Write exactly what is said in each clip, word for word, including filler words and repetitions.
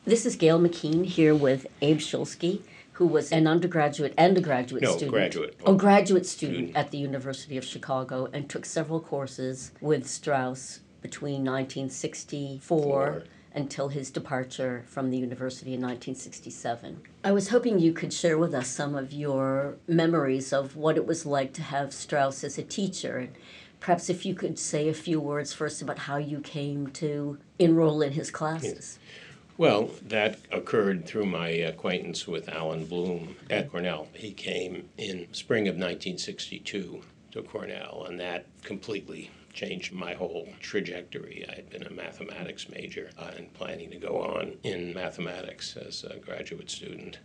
This is Gail McKean here with Abe Shulsky, who was an undergraduate and a graduate No, student. graduate. Oh, graduate student Student. at the University of Chicago and took several courses with Strauss between nineteen sixty-four Four. until his departure from the university in nineteen sixty-seven. I was hoping you could share with us some of your memories of what it was like to have Strauss as a teacher. And perhaps if you could say a few words first about how you came to enroll in his classes. Well, that occurred through my acquaintance with Alan Bloom at Cornell. He came in spring of nineteen sixty-two to Cornell, and that completely changed my whole trajectory. I had been a mathematics major uh, and planning to go on in mathematics as a graduate student.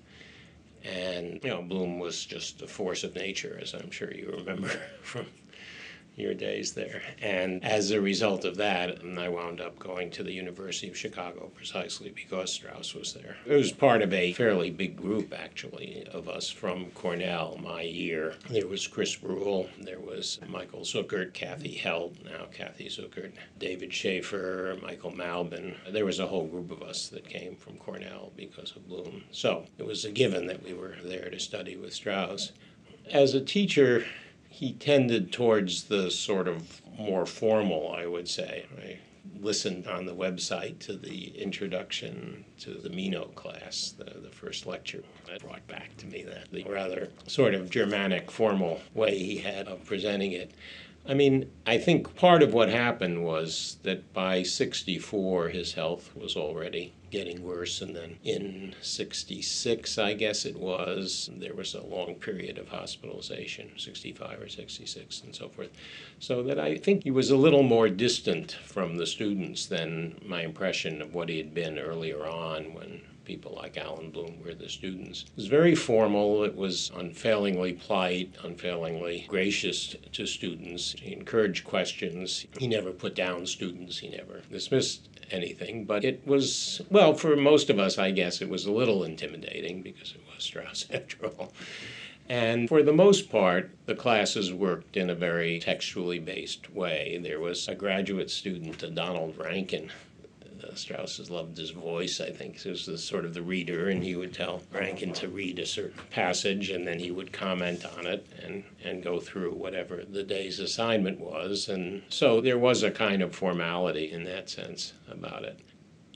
And, you know, Bloom was just a force of nature, as I'm sure you remember from your days there. And as a result of that, I wound up going to the University of Chicago precisely because Strauss was there. It was part of a fairly big group, actually, of us from Cornell my year. There was Chris Rule, there was Michael Zuckert, Kathy Helt, now Kathy Zuckert, David Schaefer, Michael Malbin. There was a whole group of us that came from Cornell because of Bloom. So it was a given that we were there to study with Strauss. As a teacher, he tended towards the sort of more formal, I would say. I listened on the website to the introduction to the Mino class, the, the first lecture. That brought back to me that the rather sort of Germanic, formal way he had of presenting it. I mean, I think part of what happened was that by sixty-four, his health was already getting worse, and then in sixty-six, I guess it was, there was a long period of hospitalization, sixty-five or sixty-six and so forth. So that I think he was a little more distant from the students than my impression of what he had been earlier on when people like Alan Bloom were the students. It was very formal. It was unfailingly polite, unfailingly gracious to students. He encouraged questions. He never put down students. He never dismissed anything. But it was, well, for most of us, I guess, it was a little intimidating because it was Strauss after all. And for the most part, the classes worked in a very textually based way. There was a graduate student, Donald Rankin. Uh, Strauss loved his voice, I think. He was the, sort of the reader, and he would tell Rankin to read a certain passage, and then he would comment on it and, and go through whatever the day's assignment was. And so there was a kind of formality in that sense about it.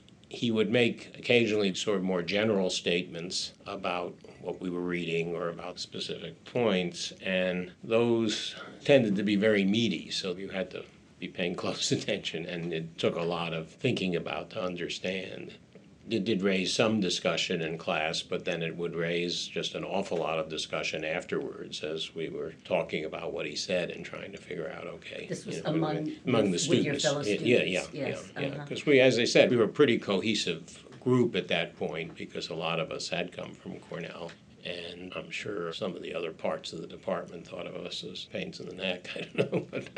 He would make occasionally sort of more general statements about what we were reading or about specific points, and those tended to be very meaty, so you had to be paying close attention, and it took a lot of thinking about to understand. It did raise some discussion in class, but then it would raise just an awful lot of discussion afterwards as we were talking about what he said and trying to figure out, okay. This was you know, among, among the with students. your fellow students? Yeah, yeah, Yes. yeah, yeah. Uh-huh. Because we, as I said, we were a pretty cohesive group at that point because a lot of us had come from Cornell. And I'm sure some of the other parts of the department thought of us as pains in the neck. I don't know, but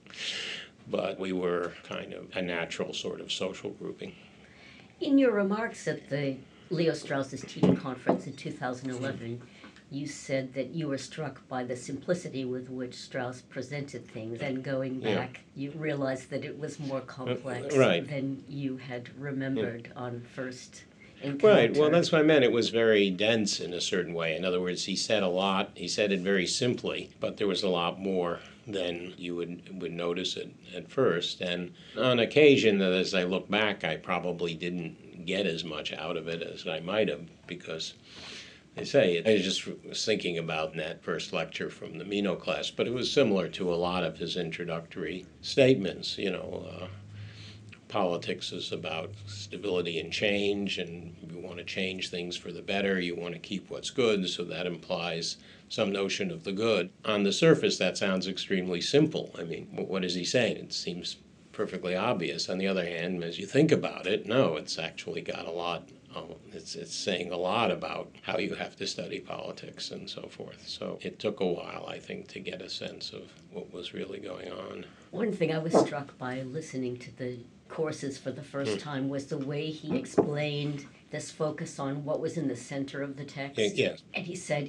but we were kind of a natural sort of social grouping. In your remarks at the Leo Strauss's teaching conference in two thousand eleven, you said that you were struck by the simplicity with which Strauss presented things, and going back, yeah. you realized that it was more complex uh, right. than you had remembered yeah. on first encounter. Right, well, that's what I meant. It was very dense in a certain way. In other words, he said a lot. He said it very simply, but there was a lot more than you would would notice it at first. And on occasion, as I look back, I probably didn't get as much out of it as I might have, because they say, I just was thinking about that first lecture from the Mino class, but it was similar to a lot of his introductory statements. You know, uh, politics is about stability and change, and you want to change things for the better. You want to keep what's good, so that implies some notion of the good. On the surface, that sounds extremely simple. I mean, what is he saying? It seems perfectly obvious. On the other hand, as you think about it, no, it's actually got a lot. Oh, it's it's saying a lot about how you have to study politics and so forth. So it took a while, I think, to get a sense of what was really going on. One thing I was struck by listening to the courses for the first mm. time was the way he explained this focus on what was in the center of the text. Yes. And he said,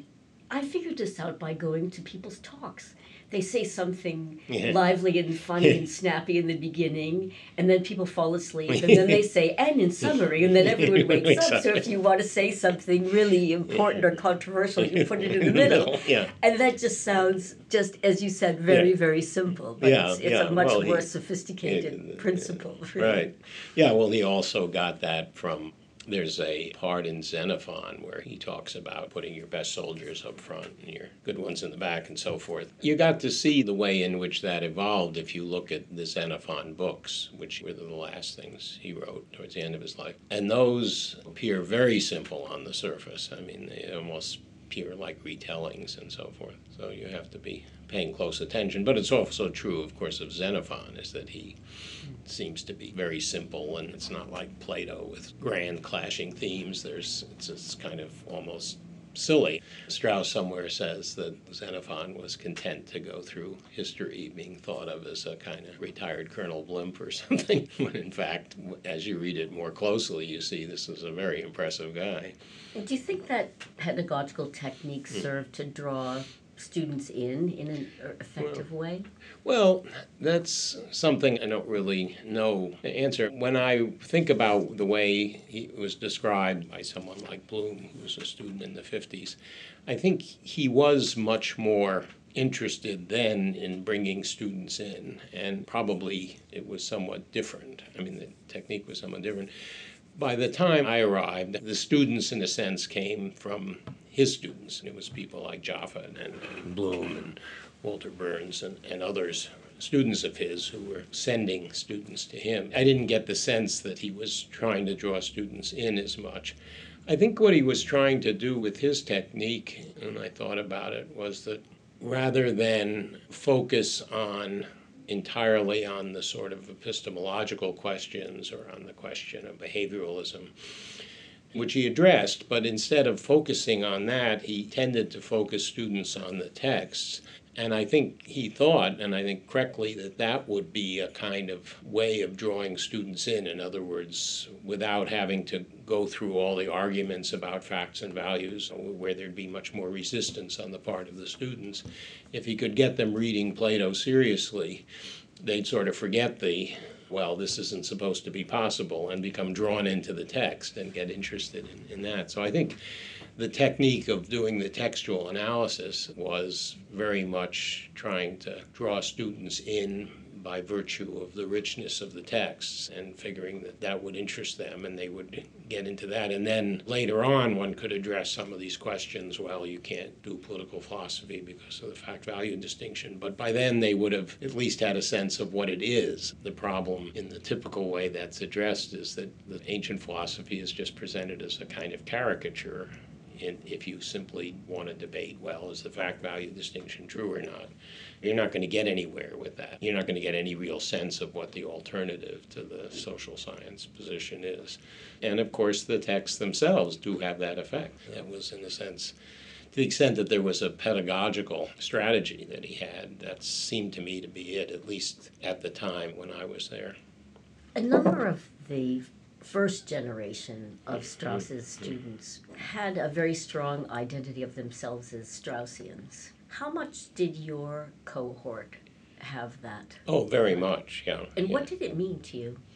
I figured this out by going to people's talks. They say something Yeah. lively and funny and snappy in the beginning, and then people fall asleep, and then they say, and in summary, and then everyone wakes up. So if you want to say something really important or controversial, you put it in the middle. Yeah. And that just sounds, just as you said, very, Yeah. very simple. But Yeah, it's, it's yeah. a much Well, more he- sophisticated he- principle. Really. Right. Yeah, well, he also got that from, there's a part in Xenophon where he talks about putting your best soldiers up front and your good ones in the back and so forth. You got to see the way in which that evolved if you look at the Xenophon books, which were the last things he wrote towards the end of his life. And those appear very simple on the surface. I mean, they almost appear like retellings and so forth. So you have to be paying close attention. But it's also true, of course, of Xenophon, is that he seems to be very simple, and it's not like Plato with grand clashing themes. There's it's, it's kind of almost silly. Strauss somewhere says that Xenophon was content to go through history being thought of as a kind of retired Colonel Blimp or something, when in fact, as you read it more closely, you see this is a very impressive guy. Do you think that pedagogical techniques serve to draw students in in an effective way? Well, that's something I don't really know the answer. When I think about the way he was described by someone like Bloom, who was a student in the fifties, I think he was much more interested then in bringing students in, and probably it was somewhat different. I mean, the technique was somewhat different. By the time I arrived, the students, in a sense, came from his students. And it was people like Jaffa and, and Bloom and Walter Burns and, and others, students of his, who were sending students to him. I didn't get the sense that he was trying to draw students in as much. I think what he was trying to do with his technique, and I thought about it, was that rather than focus on entirely on the sort of epistemological questions or on the question of behavioralism, which he addressed, but instead of focusing on that, he tended to focus students on the texts. And I think he thought, and I think correctly, that that would be a kind of way of drawing students in. In other words, without having to go through all the arguments about facts and values, where there'd be much more resistance on the part of the students. If he could get them reading Plato seriously, they'd sort of forget the, well, this isn't supposed to be possible, and become drawn into the text and get interested in, in that. So I think the technique of doing the textual analysis was very much trying to draw students in by virtue of the richness of the texts and figuring that that would interest them and they would get into that. And then later on, one could address some of these questions. Well, you can't do political philosophy because of the fact-value distinction. But by then, they would have at least had a sense of what it is. The problem in the typical way that's addressed is that the ancient philosophy is just presented as a kind of caricature. And if you simply want to debate, well, is the fact-value distinction true or not? You're not going to get anywhere with that. You're not going to get any real sense of what the alternative to the social science position is. And of course, the texts themselves do have that effect. That was, in a sense, to the extent that there was a pedagogical strategy that he had, that seemed to me to be it, at least at the time when I was there. A number of the first generation of Strauss's students had a very strong identity of themselves as Straussians. How much did your cohort have that? Oh, very much, yeah. And yeah. what did it mean to you?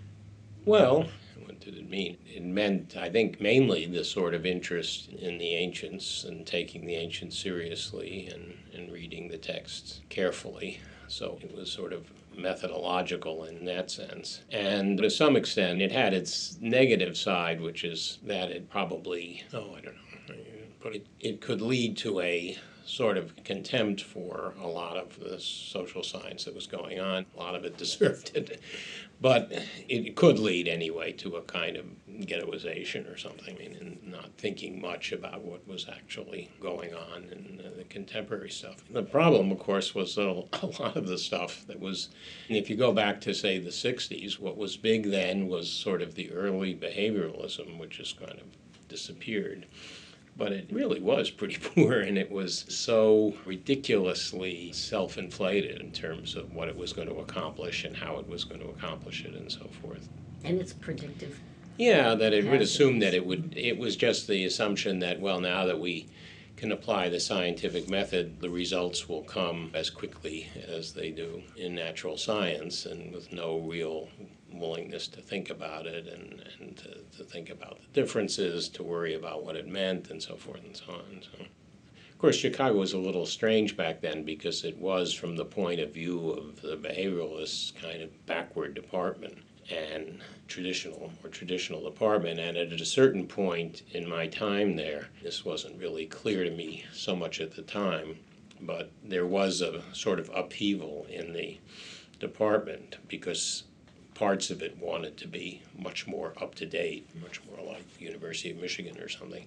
Well, what did it mean? It meant, I think, mainly the sort of interest in the ancients and taking the ancients seriously and, and reading the texts carefully. So it was sort of methodological in that sense. And to some extent, it had its negative side, which is that it probably, oh, I don't know, but it, it could lead to a sort of contempt for a lot of the social science that was going on. A lot of it deserved it. But it could lead anyway to a kind of ghettoization or something, I mean, and not thinking much about what was actually going on in the contemporary stuff. The problem, of course, was that a lot of the stuff that was, and if you go back to, say, the sixties, what was big then was sort of the early behavioralism, which has kind of disappeared. But it really was pretty poor, and it was so ridiculously self-inflated in terms of what it was going to accomplish and how it was going to accomplish it and so forth. And it's predictive. Yeah, that it would assume that it would, it was just the assumption that, well, now that we can apply the scientific method, the results will come as quickly as they do in natural science, and with no real willingness to think about it and, and to, to think about the differences, to worry about what it meant, and so forth and so on. So, of course, Chicago was a little strange back then because it was, from the point of view of the behavioralists, kind of backward department and traditional or traditional department. And at a certain point in my time there, this wasn't really clear to me so much at the time, but there was a sort of upheaval in the department because parts of it wanted to be much more up to date, much more like the University of Michigan or something.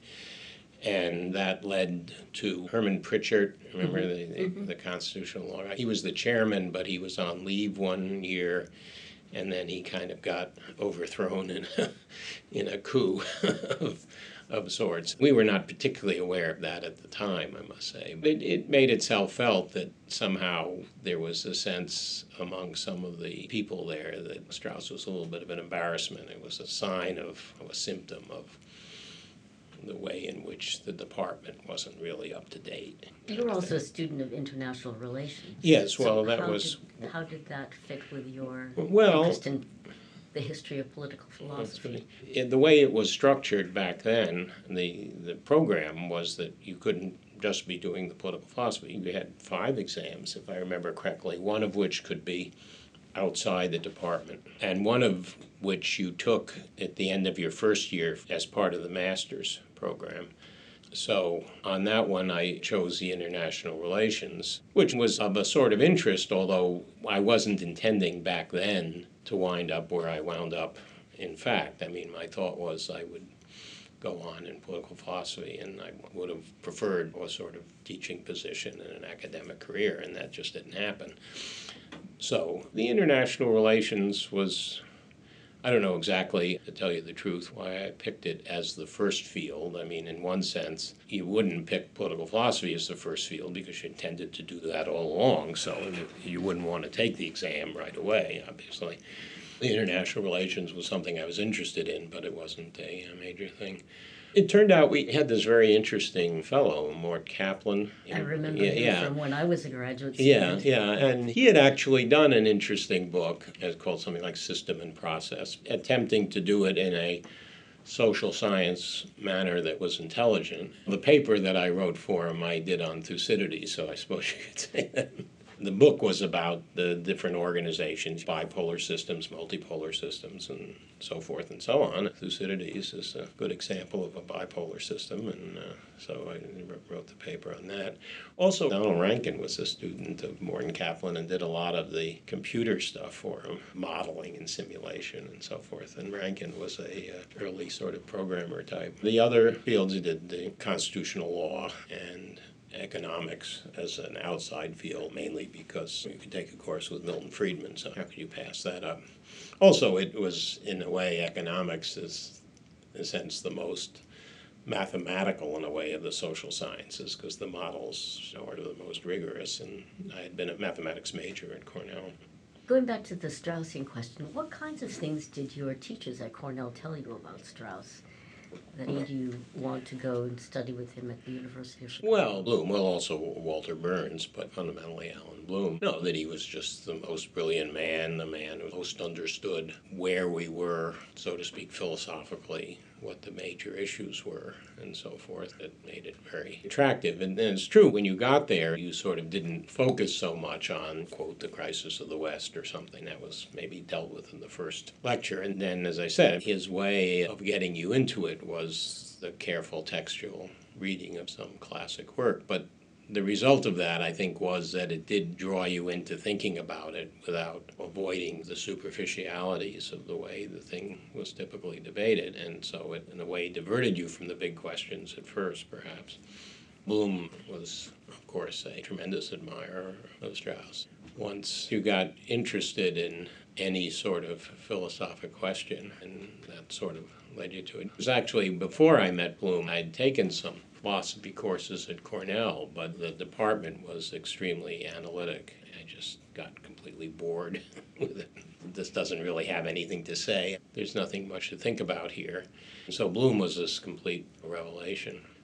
And that led to Herman Pritchard, remember mm-hmm. the, the, mm-hmm. the constitutional law guy? He was the chairman, but he was on leave one year, and then he kind of got overthrown in a, in a coup of, of sorts. We were not particularly aware of that at the time, I must say. But it, it made itself felt that somehow there was a sense among some of the people there that Strauss was a little bit of an embarrassment. It was a sign of, of a symptom of the way in which the department wasn't really up to date. You were also a student of international relations. Yes, well, so that how was... Did, how did that fit with your well, interest in the history of political philosophy? It, the way it was structured back then, the, the program was that you couldn't just be doing the political philosophy. You had five exams, if I remember correctly, one of which could be outside the department, and one of which you took at the end of your first year as part of the master's program. So on that one, I chose the international relations, which was of a sort of interest, although I wasn't intending back then to wind up where I wound up. In fact, I mean, my thought was I would go on in political philosophy, and I would have preferred a sort of teaching position and an academic career, and that just didn't happen. So the international relations was, I don't know exactly, to tell you the truth, why I picked it as the first field. I mean, in one sense, you wouldn't pick political philosophy as the first field because you intended to do that all along, so you wouldn't want to take the exam right away, obviously. The international relations was something I was interested in, but it wasn't a, a major thing. It turned out we had this very interesting fellow, Mort Kaplan. I remember yeah, him yeah. from when I was a graduate Yeah, student. yeah, and he had actually done an interesting book, it's called something like System and Process, attempting to do it in a social science manner that was intelligent. The paper that I wrote for him I did on Thucydides, so I suppose you could say that. The book was about the different organizations, bipolar systems, multipolar systems, and so forth and so on. Thucydides is a good example of a bipolar system, and uh, so I wrote the paper on that. Also, Donald Rankin was a student of Morton Kaplan and did a lot of the computer stuff for him, modeling and simulation and so forth. And Rankin was a uh, early sort of programmer type. The other fields he did the constitutional law and economics as an outside field, mainly because you could take a course with Milton Friedman, so how could you pass that up? Also, it was, in a way, economics is, in a sense, the most mathematical, in a way, of the social sciences, because the models are the most rigorous, and I had been a mathematics major at Cornell. Going back to the Straussian question, what kinds of things did your teachers at Cornell tell you about Strauss that made you want to go and study with him at the University of Chicago? Well, Bloom, well, also Walter Burns, but fundamentally Alan Bloom. No, that he was just the most brilliant man, the man who most understood where we were, so to speak, philosophically, what the major issues were, and so forth. It made it very attractive. And, and it's true, when you got there, you sort of didn't focus so much on, quote, the crisis of the West or something that was maybe dealt with in the first lecture. And then, as I said, his way of getting you into it was the careful textual reading of some classic work. But the result of that, I think, was that it did draw you into thinking about it without avoiding the superficialities of the way the thing was typically debated. And so it, in a way, diverted you from the big questions at first, perhaps. Bloom was, of course, a tremendous admirer of Strauss. Once you got interested in any sort of philosophic question, and that sort of led you to it. It was actually before I met Bloom, I'd taken some philosophy courses at Cornell, but the department was extremely analytic. I just got completely bored with it. This doesn't really have anything to say. There's nothing much to think about here. So Bloom was this complete revelation.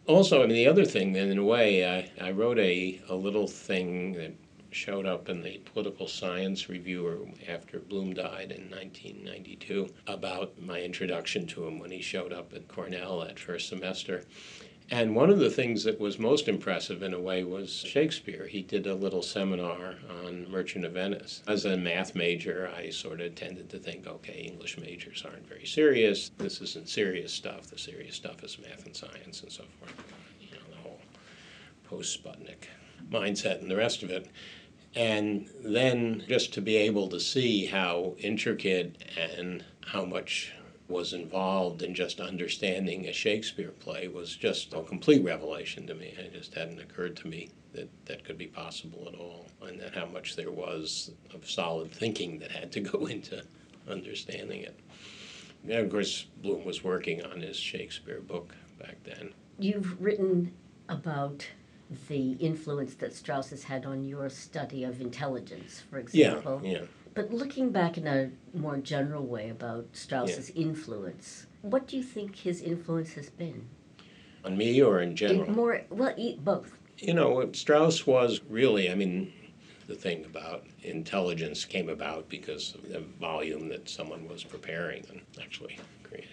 Also, I mean, the other thing, then, in a way, I, I wrote a, a little thing that showed up in the Political Science Reviewer after Bloom died in nineteen ninety-two about my introduction to him when he showed up at Cornell that first semester. And one of the things that was most impressive in a way was Shakespeare. He did a little seminar on Merchant of Venice. As a math major, I sort of tended to think, okay, English majors aren't very serious. This isn't serious stuff. The serious stuff is math and science and so forth. You know, the whole post-Sputnik mindset and the rest of it. And then just to be able to see how intricate and how much was involved in just understanding a Shakespeare play was just a complete revelation to me. It just hadn't occurred to me that that could be possible at all, and that how much there was of solid thinking that had to go into understanding it. And of course, Bloom was working on his Shakespeare book back then. You've written about the influence that Strauss has had on your study of intelligence, for example. Yeah, yeah. But looking back in a more general way about Strauss's yeah. influence, what do you think his influence has been? On me or in general? In more, well, both. You know, Strauss was really, I mean, the thing about intelligence came about because of the volume that someone was preparing and actually created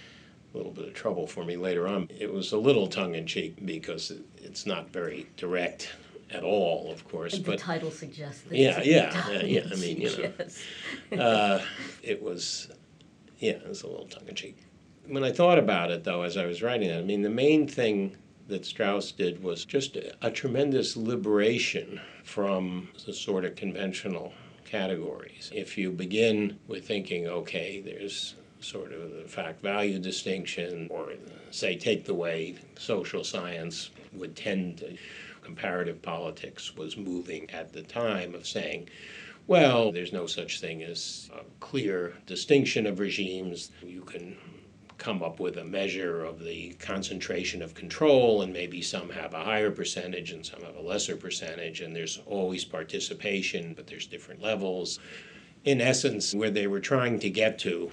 a little bit of trouble for me later on. It was a little tongue-in-cheek because it, it's not very direct at all, of course. And but the title suggests that. Yeah, it's yeah, yeah, yeah. I mean, you know, yes. uh, it was, yeah, it was a little tongue-in-cheek. When I thought about it, though, as I was writing it, I mean, the main thing that Strauss did was just a, a tremendous liberation from the sort of conventional categories. If you begin with thinking, okay, there's sort of the fact-value distinction, or say, take the way social science would tend to, comparative politics was moving at the time of saying, well, there's no such thing as a clear distinction of regimes. You can come up with a measure of the concentration of control, and maybe some have a higher percentage and some have a lesser percentage, and there's always participation, but there's different levels. In essence, where they were trying to get to,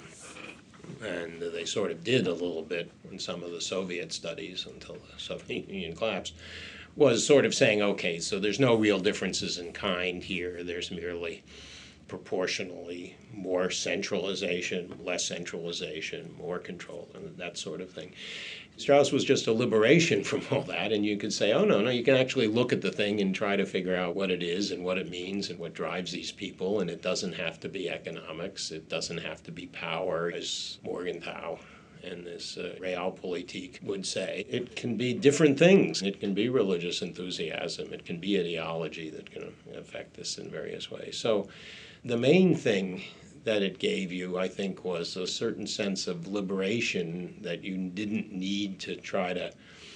and they sort of did a little bit in some of the Soviet studies until the Soviet Union collapsed, was sort of saying, okay, so there's no real differences in kind here. There's merely proportionally more centralization, less centralization, more control, and that sort of thing. Strauss was just a liberation from all that, and you could say, oh, no, no, you can actually look at the thing and try to figure out what it is and what it means and what drives these people, and it doesn't have to be economics. It doesn't have to be power, as Morgenthau and this uh, Realpolitik would say. It can be different things. It can be religious enthusiasm. It can be ideology that can affect this in various ways. So the main thing that it gave you, I think, was a certain sense of liberation, that you didn't need to try to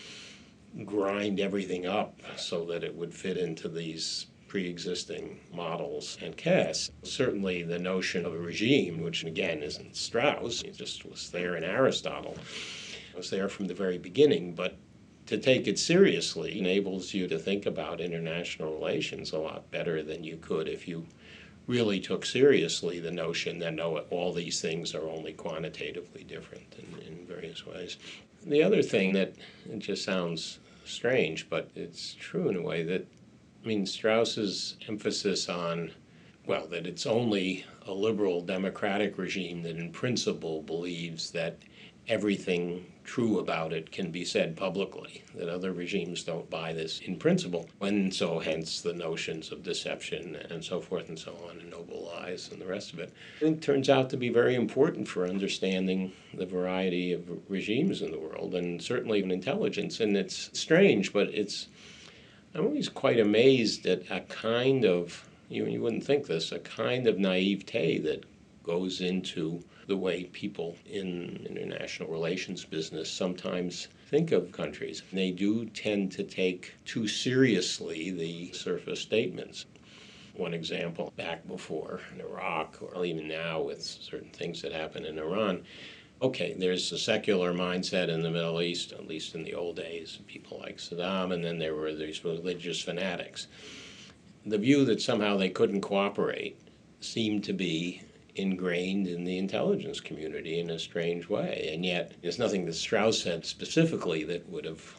grind everything up so that it would fit into these pre-existing models and casts. Certainly the notion of a regime, which again isn't Strauss, it just was there in Aristotle, it was there from the very beginning, but to take it seriously enables you to think about international relations a lot better than you could if you really took seriously the notion that no, all these things are only quantitatively different in, in various ways. The other thing that, it just sounds strange, but it's true in a way, that I mean, Strauss's emphasis on, well, that it's only a liberal democratic regime that in principle believes that everything true about it can be said publicly, that other regimes don't buy this in principle, and so hence the notions of deception and so forth and so on, and noble lies and the rest of it. It turns out to be very important for understanding the variety of regimes in the world, and certainly in intelligence. And it's strange, but it's I'm always quite amazed at a kind of, you, you wouldn't think this, a kind of naivete that goes into the way people in international relations business sometimes think of countries. They do tend to take too seriously the surface statements. One example, back before in Iraq, or even now with certain things that happen in Iran, okay, there's a secular mindset in the Middle East, at least in the old days, people like Saddam, and then there were these religious fanatics. The view that somehow they couldn't cooperate seemed to be ingrained in the intelligence community in a strange way, and yet there's nothing that Strauss said specifically that would have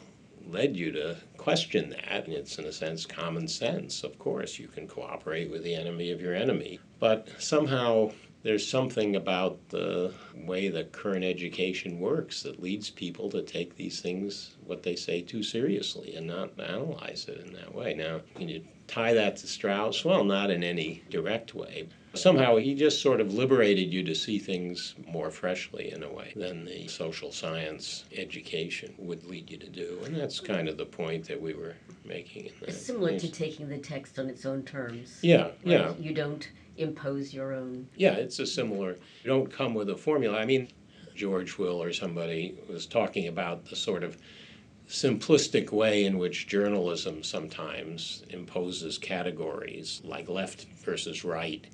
led you to question that. And it's, in a sense, common sense. Of course, you can cooperate with the enemy of your enemy. But somehow there's something about the way that current education works that leads people to take these things, what they say, too seriously and not analyze it in that way. Now, can you tie that to Strauss? Well, not in any direct way. Somehow he just sort of liberated you to see things more freshly in a way than the social science education would lead you to do. And that's kind of the point that we were making in that It's similar case. to taking the text on its own terms. Yeah, right? yeah. You don't impose your own. Yeah, it's a similar, you don't come with a formula. I mean, George Will or somebody was talking about the sort of simplistic way in which journalism sometimes imposes categories like left versus right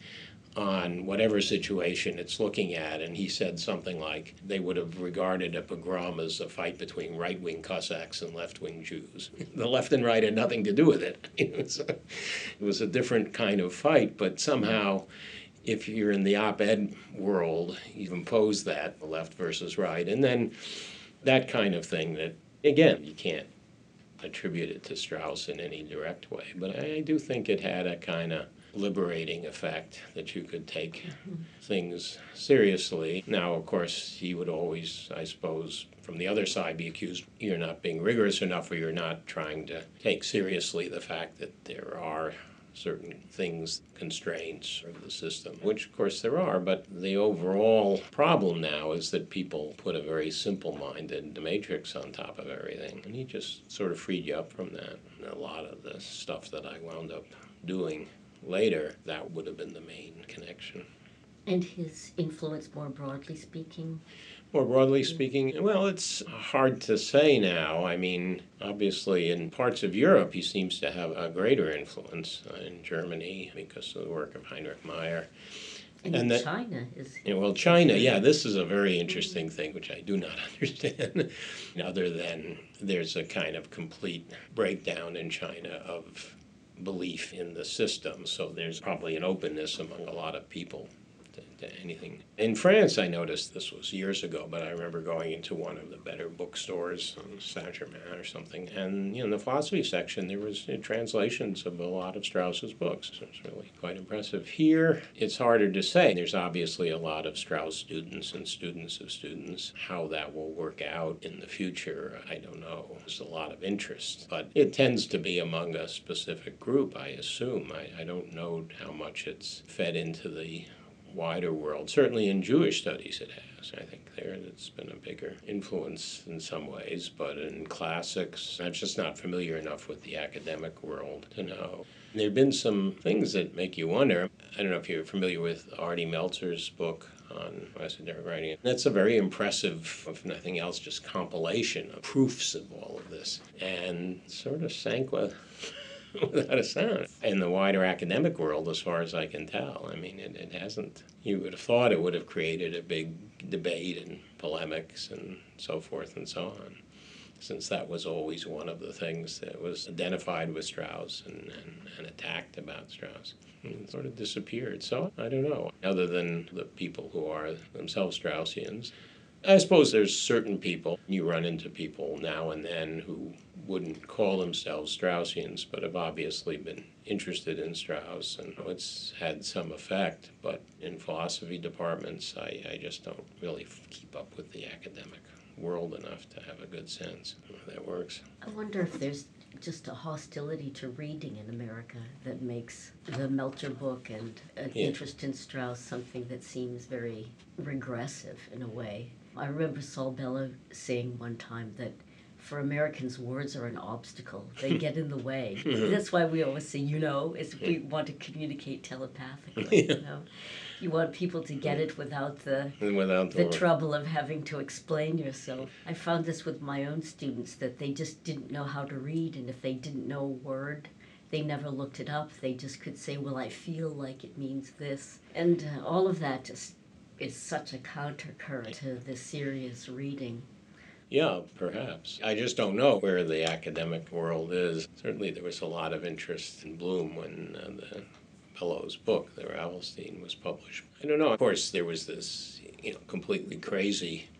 on whatever situation it's looking at. And he said something like they would have regarded a pogrom as a fight between right-wing Cossacks and left-wing Jews. The left and right had nothing to do with it. It was a, it was a different kind of fight, but somehow if you're in the op-ed world, you impose that, the left versus right. And then that kind of thing that, again, you can't attribute it to Strauss in any direct way. But I do think it had a kind of liberating effect that you could take mm-hmm. things seriously. Now, of course, he would always, I suppose, from the other side be accused you're not being rigorous enough or you're not trying to take seriously the fact that there are certain things, constraints of the system, which of course there are, but the overall problem now is that people put a very simple-minded matrix on top of everything, and he just sort of freed you up from that. And a lot of the stuff that I wound up doing later, that would have been the main connection. And his influence, more broadly speaking? More broadly speaking, well, it's hard to say now. I mean, obviously, in parts of Europe, he seems to have a greater influence uh, in Germany because of the work of Heinrich Meyer. And, and in China is... You know, well, China, yeah, this is a very interesting thing, which I do not understand, other than there's a kind of complete breakdown in China of belief in the system. So there's probably an openness among a lot of people to, to anything. In France, I noticed, this was years ago, but I remember going into one of the better bookstores, um, Saint-Germain or something, and you know, in the philosophy section, there was uh, translations of a lot of Strauss's books. So it's really quite impressive. Here, it's harder to say. There's obviously a lot of Strauss students and students of students. How that will work out in the future, I don't know. There's a lot of interest, but it tends to be among a specific group, I assume. I, I don't know how much it's fed into the wider world. Certainly in Jewish studies it has. I think there it's been a bigger influence in some ways, but in classics, I'm just not familiar enough with the academic world to know. There have been some things that make you wonder. I don't know if you're familiar with Artie Meltzer's book on esoteric writing. That's a very impressive, if nothing else, just compilation of proofs of all of this, and sort of sank with without a sound. In the wider academic world, as far as I can tell, I mean, it, it hasn't. You would have thought it would have created a big debate and polemics and so forth and so on, since that was always one of the things that was identified with Strauss and, and, and attacked about Strauss. And it sort of disappeared. So I don't know, other than the people who are themselves Straussians. I suppose there's certain people, you run into people now and then who wouldn't call themselves Straussians, but have obviously been interested in Strauss, and it's had some effect. But in philosophy departments, I, I just don't really keep up with the academic world enough to have a good sense of how that works. I wonder if there's just a hostility to reading in America that makes the Meltzer book and an Yeah. interest in Strauss something that seems very regressive in a way. I remember Saul Bellow saying one time that for Americans, words are an obstacle. They get in the way. That's why we always say, you know, is we want to communicate telepathically, Yeah. you know. You want people to get it without the Without the the trouble of having to explain yourself. I found this with my own students, that they just didn't know how to read, and if they didn't know a word, they never looked it up. They just could say, well, I feel like it means this. And uh, all of that just is such a countercurrent to the serious reading. Yeah, perhaps. I just don't know where the academic world is. Certainly there was a lot of interest in Bloom when uh, the Bellows book, the Ravelstein, was published. I don't know. Of course, there was this, you know, completely crazy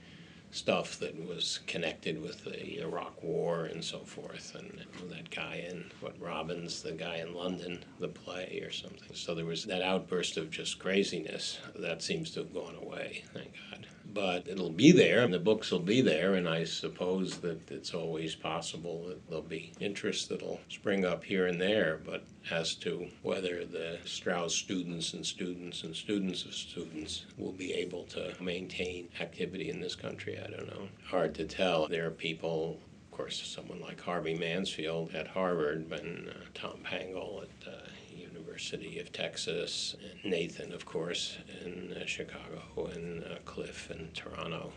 stuff that was connected with the Iraq War and so forth. And that guy in, what, Robbins, the guy in London, the play or something. So there was that outburst of just craziness. That seems to have gone away, thank God. But it'll be there, and the books will be there, and I suppose that it's always possible that there'll be interest that'll spring up here and there. But as to whether the Strauss students and students and students of students will be able to maintain activity in this country, I don't know. Hard to tell. There are people, of course, someone like Harvey Mansfield at Harvard, and uh, Tom Pangle at uh, University of Texas, and Nathan, of course, in uh, Chicago, and uh, Cliff in Toronto.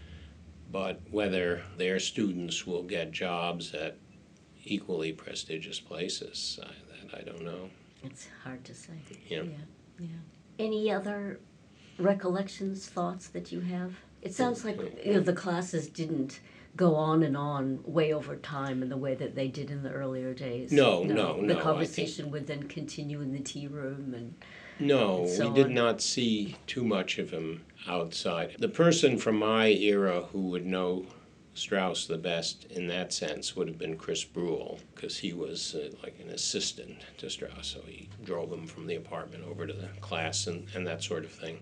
But whether their students will get jobs at equally prestigious places, I, that I don't know. It's hard to say. Yeah. Yeah, yeah. Any other recollections, thoughts that you have? It sounds like, you know, the classes didn't go on and on way over time in the way that they did in the earlier days. No, You know, no, The no, I conversation would then continue in the tea room and No, and so we did on. not see too much of him outside. The person from my era who would know Strauss the best in that sense would have been Chris Bruhl, because he was uh, like an assistant to Strauss, so he drove him from the apartment over to the class and, and that sort of thing,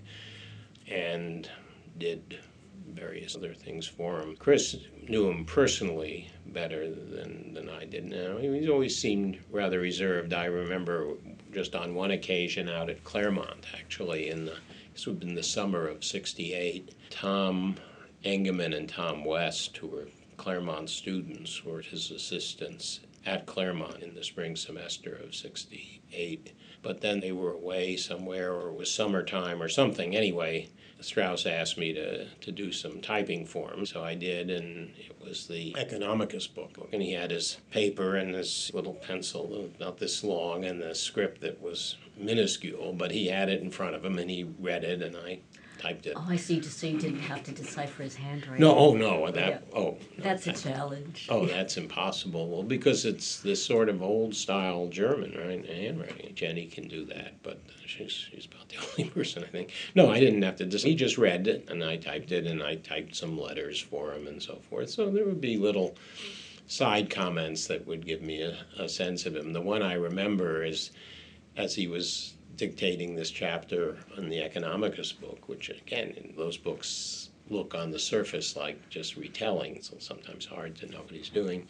and did various other things for him. Chris knew him personally better than, than I did now. He's always seemed rather reserved. I remember just on one occasion out at Claremont, actually, in the, this would have been the summer of sixty-eight, Tom Engeman and Tom West, who were Claremont students, were his assistants at Claremont in the spring semester of sixty-eight. But then they were away somewhere, or it was summertime or something. Anyway, Strauss asked me to, to do some typing for him, so I did, and it was the Economicus book. And he had his paper and this little pencil about this long and the script that was minuscule, but he had it in front of him, and he read it, and I typed it. Oh, I see, just so you didn't have to decipher his handwriting. No, oh, no, that, Yeah. oh. No, That's a that- challenge. Oh, that's impossible. Well, because it's this sort of old-style German, right, handwriting. Jenny can do that, but she's she's about the only person, I think. No, I didn't have to. Just, he just read it, and I typed it, and I typed some letters for him and so forth. So there would be little side comments that would give me a, a sense of him. The one I remember is as he was dictating this chapter on the Economicus book, which, again, in those books look on the surface like just retelling, so sometimes hard to know what he's doing.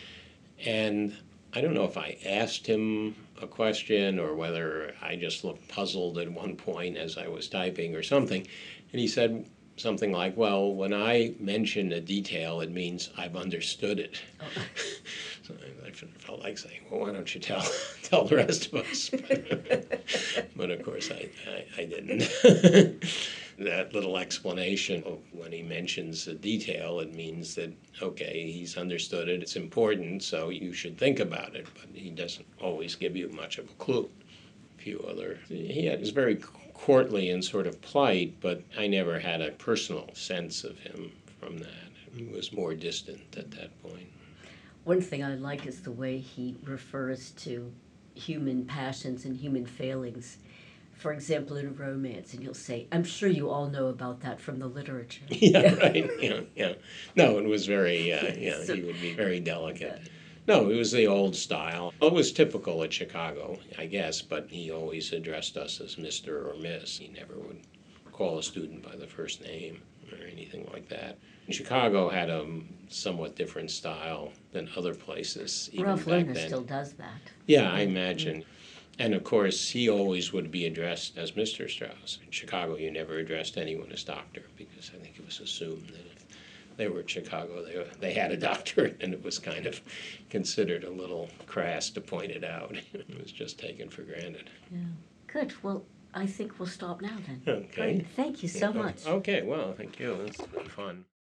And I don't know if I asked him a question or whether I just looked puzzled at one point as I was typing or something. And he said something like, well, when I mention a detail, it means I've understood it. Oh. So I, I felt like saying, well, why don't you tell tell the rest of us? But of course, I, I, I didn't. That little explanation of when he mentions a detail, it means that, okay, he's understood it, it's important, so you should think about it, but he doesn't always give you much of a clue. A few other, he had, was very courtly and sort of polite, but I never had a personal sense of him from that. He was more distant at that point. One thing I like is the way he refers to human passions and human failings. For example, in a romance, and he'll say, I'm sure you all know about that from the literature. Yeah, right. Yeah, yeah. No, it was very, uh, yeah, So- he would be very delicate. No, it was the old style. It was typical at Chicago, I guess, but he always addressed us as Mister or Miss. He never would call a student by the first name or anything like that. Chicago had a somewhat different style than other places, even Ralph back Lerner then. still does that. Yeah, I imagine. And of course, he always would be addressed as Mister Strauss. In Chicago, you never addressed anyone as doctor, because I think it was assumed that if they were at Chicago, they, they had a doctorate, and it was kind of considered a little crass to point it out. It was just taken for granted. Yeah. Good. Well, I think we'll stop now then. Okay. Great. Thank you so much. Okay, well, thank you. It's been fun.